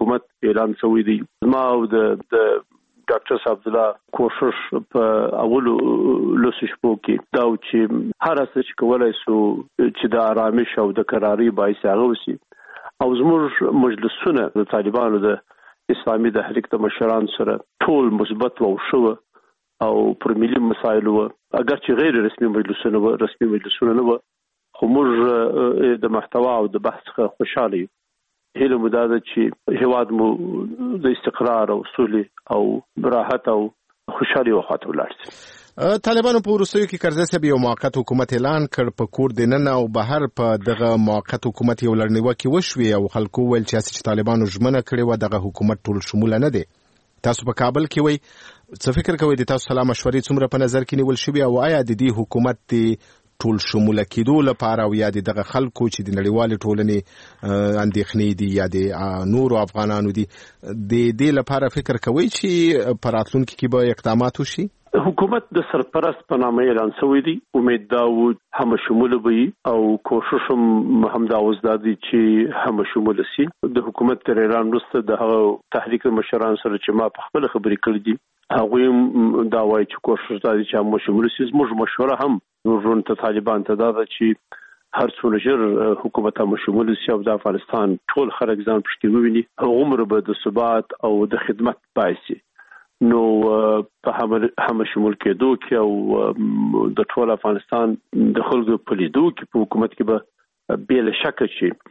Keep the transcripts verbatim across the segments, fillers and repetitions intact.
حکومت اعلان شوی دی. ما او د ډاکټر صاحب عبدالله کوشش په اولو لوسو شپو کې دا چې هر څه چې کولای سو چې د آرامش او د قراري باعث هغه وسی او زموږ مجلسونه د طالبانو د اسلامي تحریک د مشران سره ټول مثبت او شو او پر ملي مسایلو اگر چې غیر رسمي مجلسونه و رسمي مجلسونه نه و خو موږ د محتوا او د بحث خوشاله هله مداده چې هواد مو د استقرار او صلح او راحت او خوشحالي وخت ولرسي. طالبانو په روسیو کې کرزی صاحب یو موقت حکومت اعلان کړ په کور دننه او بهر په دغه موقت حکومت یو لړنیوه کې وشوي او خلکو ویل چې طالبانو ژمنه کړې و دغه حکومت ټول شموله نه دی. تاسو په کابل کې وای څه فکر کوئ د تاسو سلام مشورې څومره په نظر کې نیول شوی او آیا د دې حکومت دی ټول شموله کېدو لپاره او یا دغه خلکو چې د نړیوال ټولنې اندېښنې دي یا د نورو افغانانو دي د دې لپاره فکر کوي چې په راتلونکي کې به اقدامات وشي؟ حکومت د سرپرست په نامه اعلان شوی دی. امید دا و هم شموله وي او کوشش هم دا وزدادي چې هم شموله سي. د حکومت تر اعلان وروسته د تحریک مشران سره چې ما په خپل خبرې کړې دي هغه دا وایي چې کوشش دا دي چې هم شموله سي. زموږ مشوره هم ورون ته طالبان ته دا چې هر څو ژر حکومت هم شموله سي او د افغانستان ټول خلک ځان پښتي وویني عمر به د ثبات او د خدمت باعث نو په هم شمول کېدو کې او د ټول افغانستان د خلکو په لیدو کې په حکومت کې به بل شک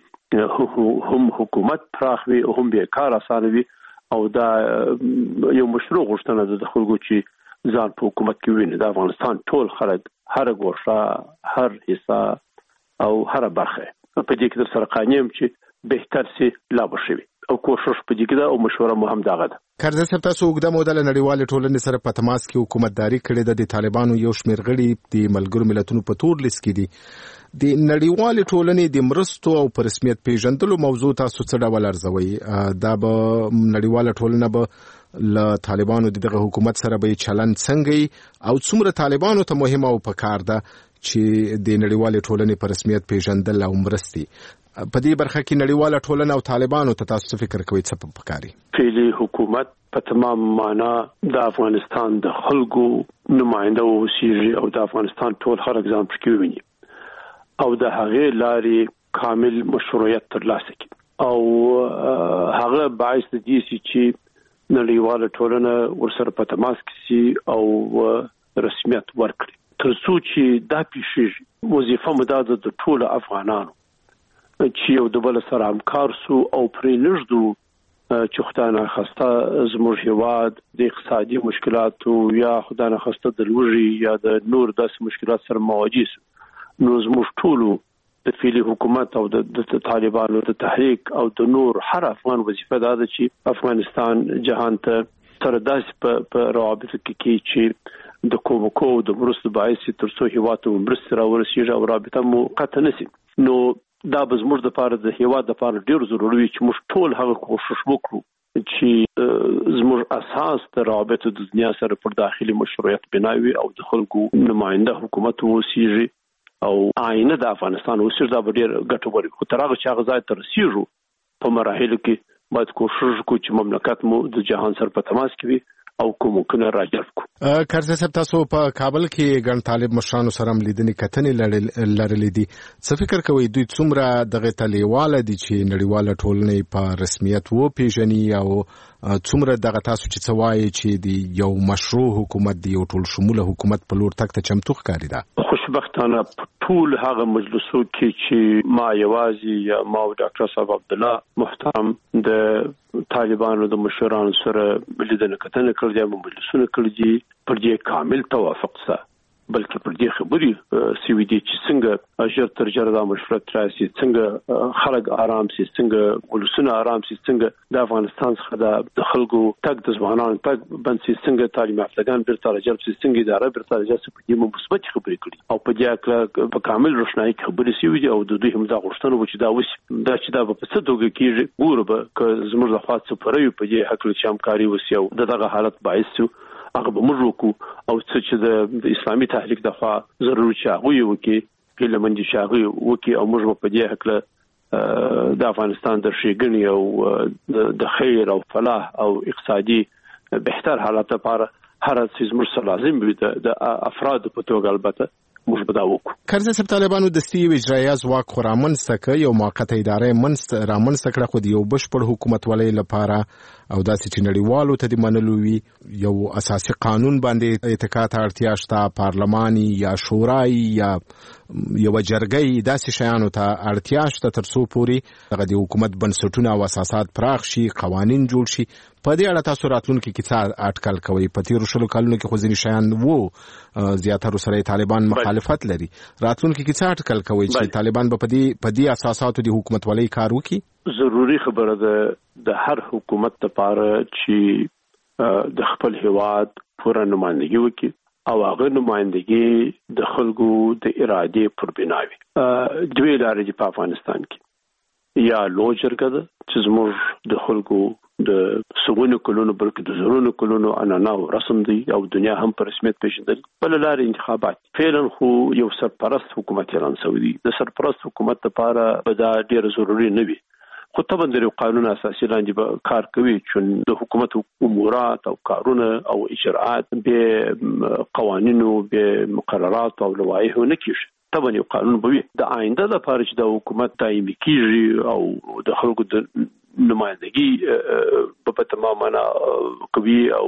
چې هم حکومت پراخ وي او هم به کار اسانه وي او دا یو مشروع غوښتنه ده د خلکو چې ځان په حکومت کې ویني. د افغانستان ټول خلک هر ګوښه هر حصہ او هر برخه په دې کې د سره قانیم چې بهتر سي لا بشوي او کوشش په دې کې او مشوره مو هم داغه ده. کرزی صاحب تاسو وګړه مودله نړیوال ټولنې سره په تماس کې حکومتداري کړې ده. د طالبانو یو شمېر غړي د ملګرو ملتونو په تور لیست کې دي. د نړیوال ټولنې د مرستو او په رسمیت پیژندلو موضوع تاسو څه ډول ارزوي؟ دا به نړیوال ټولنه به له طالبانو دغه حکومت سره به چلند څنګه او څومره طالبانو ته مهمه او پکار ده چې د نړیوال ټولنې په رسمیت پیژندل او مرستي په دې برخه کې نړیواله ټولنه او طالبانو ته تاسو فکر کوئ څه پکاري؟ فعلی حکومت په تمام معنا د افغانستان د خلکو نماینده اوسېږي او د افغانستان ټول خلک ځان پکې ویني او د هغه لارې کامل مشروعیت ترلاسه کړي او هغه باعث دي چې نړیواله ټولنه ورسره په تماس کې سي او رسمیت ورکړي تر څو چې دا پیښیږي. وظیفه مداده د ټول افغانانو چې یو د بل سره همکار سو او پرې نږدو چې خدای نه خواسته زموږ هیواد د اقتصادي مشکلاتو یا خدای نه خواسته د لوږې یا د نور داسې مشکلات سره مواجه سو. نو زموږ ټولو د فعلی حکومت او د طالبانو د تحریک او د نور هر افغان وظیفه ده چې افغانستان جهان ته سره داسې په روابط کې چې د کومکو د مرستو باعث تر څو هیواد ته مرسته راورسیږي او رابطه مو قطع نشي. نو دا به زموږ د پاره د هیواد د پاره ډیر ضروري وي چې موږ ټول هغه کوشش وکړو چې زموږ اساس د رابطه د دنیا سره پر داخلي مشروعیت بناوي او د خلکو نماینده حکومت وسیږي او آینه د افغانستان وسیږي. دا ډیر ګټور خو تر هغه چې هغه ځای ته رسیږو په مراحلو کې باید کوشش وکړو چې مملکت مو د جهان سره په تماس کې وي او کومکونه راجلب کو. کرزی صاحب تاسو په کابل کې ګڼ طالب مشرانو سره لیدنې کتنې لرلې دي. څه فکر کوئ دوی څومره دغه تلیواله دي چې نړیواله ټولنې په رسمیت و پیژني او څومره دغه تاسو چې څه وایي چې د یو مشروع حکومت دی یو ټول شموله حکومت په لور تګ ته چمتو ښکاري ده؟ خوشبختانه ټول هغه مجلسو کې چې ما یوازې یا ما او ډاکټر صاحب عبدالله محترم د طالبانو د مشرانو سره لیدنه کتنه کړې دي مجلسونه کړې دي پر دې کامل توافق سره بلکې پر دې خبرې سوي دي چې څنګه اجر تر جره د مشورت راسي څنګه خلک آرام سي څنګه ولسونه آرام سي څنګه د افغانستان څخه د خلکو تک د ځوانانو تک بند سي څنګه تعلیم یافتگان بیرته راجلب سي څنګه اداره بیرته راجلب سي په دې مثبت خبرې کړي او په دې کې په کامل روښنايي خبرې سوي دي او د دوی هم دا غوښتنه و چې دا وس دا چې دا په څه توګه کېږي ګوره به که زموږ د خاص سفرې په دې حق له شامکاري وسی او دغه حالت باعث شو هغه به موږ وکړو او څه چې د اسلامي تحریک د خوا ضروري چې هغه وکړي کله منځ شاغي وکړي او موږ په دې حق له د افغانستان د ښېګڼې او د خیر او فلاح او اقتصادي بهتر حالت لپاره هر څه زموږ سره لازم وي د افراد په توګه البته موږ به دا وکړو. کرزي صاحب، طالبانو دستي اجرایي ځواک خو رامنځته کړ، یو موقته اداره یې رامنځته کړه، خو د یو بشپړ حکومت ولۍ لپاره او داسې چې نړیوالو ته د منلو وي یو اساسي قانون باندې اتکا ته اړتیا شته، پارلماني یا شورای یا یو جرګې داسې شیانو ته اړتیا شته تر څو پورې دغه د حکومت بنسټونه او اساسات پراخ شي، قوانین جوړ شي. په دې اړه تاسو راتلونکي کې څه اټکل کوئ؟ په تیرو شلو کلونو کې خو ځینې شیان وو زیاتره سره طالبان مخالفت لري، راتلونکي کې څه اټکل کوئ چې طالبان به په دې په دې اساساتو د حکومت ولۍ کار وکړي؟ ضروري خبره ده د هر حکومت لپاره چې د خپل هیواد پوره نمائندګي وکړي او هغه نمائندګي د خلکو د ارادې پر بنا وي. دوی لارې په افغانستان کې یا لو جرګه ده چې زموږ د خلکو د سونو کلونو بلکې د زرونو کلونو عنعنه او رسم دی او دنیا هم په رسمیت پیژندل. بل لارې انتخابات فعلا خو یو سرپرست حکومت اعلان شوی دی. د سرپرست حکومت لپاره به دا ډیر ضروري نه وي، خو طبعا د قانون اساسي لاندې به کار کوي چې د حکومت امورات او کارونه او اجراءات به قوانینو به مقررات او لوایح نه کیږي. طبعا یو قانون به وي د آینده لپاره چې د حکومت دایمي کیږي او د خلکو د نمائندګي په تمام معنا کوي او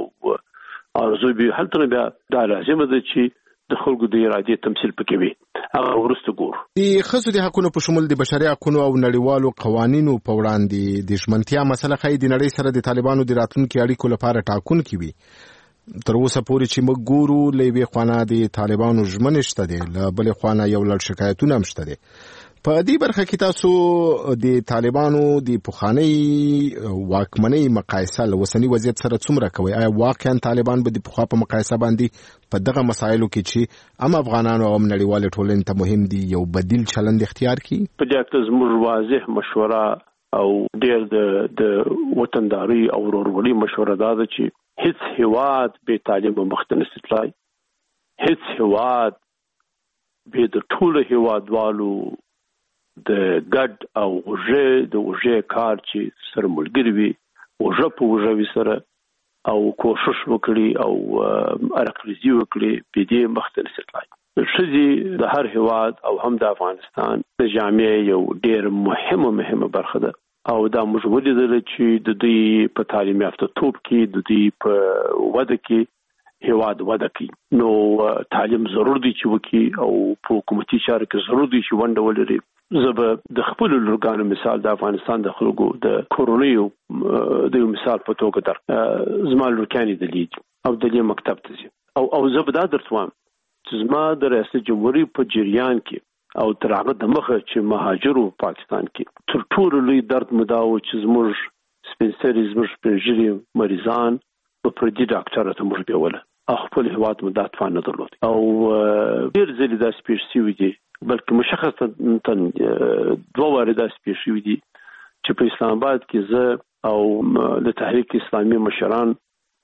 ارزو به هلته بیا دا لازم ده چې د خلکو د ارادې تمثيل پکې وي. هغه ورسته ګور د خصوصي د حقوقو په شمول د بشري حقوقو او نړیوالو قوانینو په وړاندې د ژمنتیا مسله خې د نړۍ سره د طالبانو د راتلونکو اړیکو لپاره ټاکونکې وي. تر اوسه پورې چې موږ ګورو لوی خوانه د طالبانو ژمنې شته دي، له بل خوانه یو لړ شکایتونه هم شته دي. په دې برخه کې تاسو د طالبانو د پخوانی واکمنۍ مقایسه له اوسنی وضعیت سره څومره کوي؟ آیا واقعا طالبان به د پخوا په مقایسه باندې په دغه مسایلو کې چې هم افغانانو او نړیوال ټولنې ته مهم دي یو بدیل چلند اختیار کړي؟ په دې کې زموږ واضح مشوره او ډېر د د وطنداري او ورورولي مشوره ده چې هیڅ هیواد به تعلیم مختلف تلای، هیڅ هیواد به د ټول هیوادوالو د ګډ او غوږه د غوږه کار چې سره ملګری وي غوږه په غوږه سره او کوشش وکړي او ارقلزي وکړي په دې مختلف تلای. شذي د هر هیواد او هم د افغانستان د جامعې یو ډېر مهمه مهمه برخه ده او دا موږ ولیدل چې د دې په تعلیم یافته توپ کې د دې په وده کې هیواد وده کوي. نو تعلیم ضروري دی چې وکي او په حکومتي چارو کې ضروري دی چې ونډه ولري. زه د خپل لورګانو مثال د افغانستان د خلکو د کورونیو د مثال په توګه در زما لورکاني د لید او د دې مکتب ته ځي او او زه به دا درتوام چې زما د ریاست جمهوریت په جریان کې او تر هغه د مخه چې مهاجرو پاکستان کې تر ټولو لوی درد مداو چې زموږ سپینسري زموږ سپینجري مریضان په پردي ډاکټر ته موږ بیوله خپل هیواد مدات فان نه درلود او ډیر ځلې دا سپیشي دي بلکې مشخص تن دوه واره دا سپیشي دي چې په اسلام آباد کې زه او د تحریک اسلامي مشران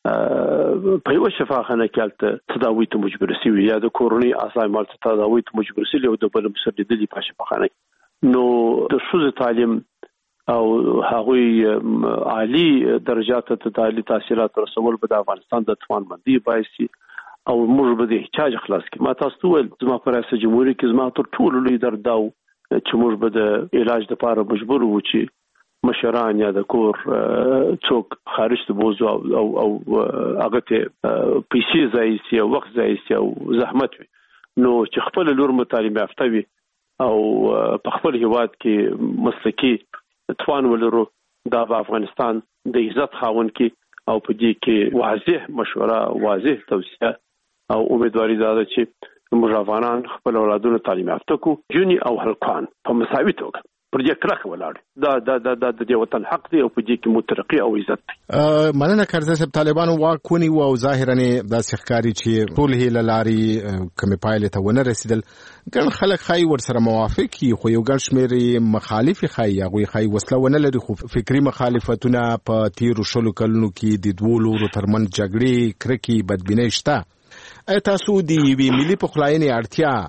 په یو شفاخانه کې تداوی ته مجبور شي یا د کورونی اسای مال تداوی ته مجبور شي او د بل مسددلي په شفاخانه. نو د شوز تعلیم او هغوی عالی درجات ته تعالی تاثیرات رسول په افغانستان د توان مندي بایسي او موږ به د احتیاج خلاص کی. ما تاسو ول زما پر ریاست جمهوریت کې زما تر ټولو لوی درد داو چې موږ به د علاج لپاره مجبور وو چې مشران یا د کور څوک خارج ته بوزو او او هغه ته پیسې ځایسي او وخت ځایسي او زحمت وي. نو چې خپل لور مطالبه یافته وي او په خپل هیواد کې مسلکي توان ولرو دا په افغانستان د عزت خاون کې او په دې کې واضح مشوره واضح توصيه او امیدواري ده چې موږ افغانان خپل اولادونو تعلیم یافته کو جونی او هلکان په مساوي توګه پر دې کړه ولاړ دا دا دا د دې وطن حق دی او په دې کې مترقي او عزت دی. مننه کرزي صاحب، طالبانو واکونی او ظاهرا د سخکاری چې ټول هله لاري کمې پایله ته ونه رسیدل ګڼ خلک خای ور سره موافقي خو یو ګڼ شمېر مخالف خای هغه خای وسله ونه لري خو فکری مخالفتونه په تیرو شلو کلونو کې د دوه لورو ترمن جګړې کرکی بدبینۍ شته. تاسو د وی ملي پخلاینې اړتیا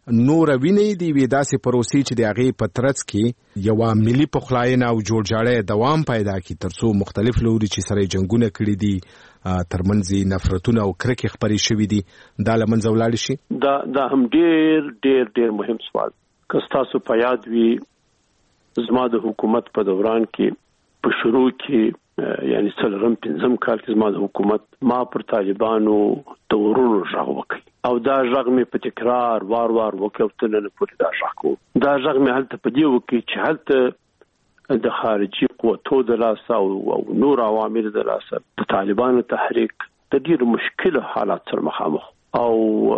نور ویني دی وی داسې پروسې چې د هغې په ترڅ کې یوه ملي پخلاینه او جوړجاړی دوام پیدا کړي ترڅو مختلف لوري چې سره جنګونه کړي دي ترمنځ نفرتونه او کرکې خپرې شوي دي دا له منځه ولاړې شي. دا دا هم ډېر ډېر ډېر مهم سوال. که ستاسو په یاد وي زما د حکومت په دوران کې په شروع کې یعنی څلورم پنځم کال کې زما د حکومت ما پر طالبانو د ورونو غږ وکړ او دا غږ مې په تکرار وار وار وکړ تل نه پوره دا غږ کو دا غږ مې هلته په دی وکړ چې هلته د خارجي قوتو د لاسه او نور عوامل د لاسه د طالبانو تحریک د ډېر مشکل حالات سره مخامخ او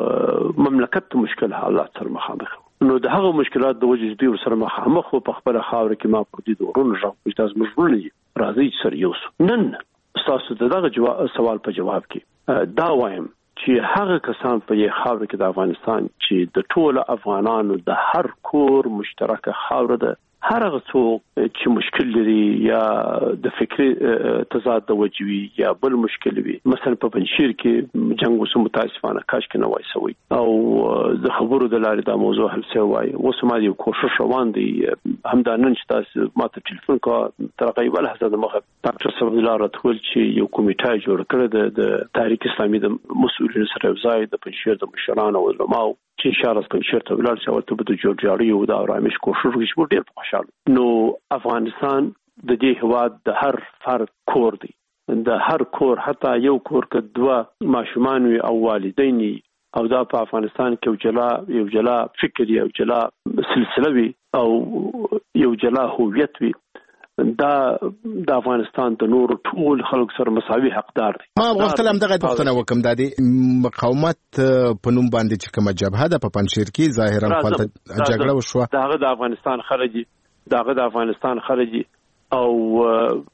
مملکت مشکل حالات سره مخامخ. نو د هغه مشکلات د وجې دوی سره مخامخ او په خپل خاور کې ما پر دې دورونو ژغ پښتاز مجبورلی راځي سره یو نن تاسو دغه سوال په جواب کې دا وایم چې هغه کسان په یې خاور کې د افغانستان چې د ټولو افغانانو د هر کور مشترکه خاور ده هر هغه څوک چې مشکل لري یا د فکری تضاد د وجوي یا بل مشکل وي مثلا په پنځیر کې جنگ وسو متاسفانه کاش کې نه وای سوي او د خبرو د لارې دا موضوع حل شوی اوس ما یو کوشش روان دي همدا نن چې تاسو ماته ټلیفون کا ترغیب له حساب مخه ډاکټر صاحب لاره ټول چې یو کمیټه جوړ کړ د تاریخ اسلامي د مسؤلینو سره ځای د پنځیر د مشرانو او علماو چې اشاره پنځیر ته ولاړ شو ته به د جوړجاړي او د آرامش کوشش وکړي ډېر خوشاله. نو افغانستان د دې هواد د هر فرد کور دی د هر کور حتی یو کور کې دوه ماشومان او والدین او دا په افغانستان کې یو جلا یو جلا فکر یو جلا سلسله وي او یو جلا هویت وي دا د افغانستان د نور ټول خلک سره مساوي حقدار دي. ما وختل هم دغه پوښتنه وکم د مقاومت په نوم باندې چې کومه جبهه د په پنځیر کې ظاهرا خپل جګړه وشوه دغه د افغانستان خارجي دغه د افغانستان خارجي او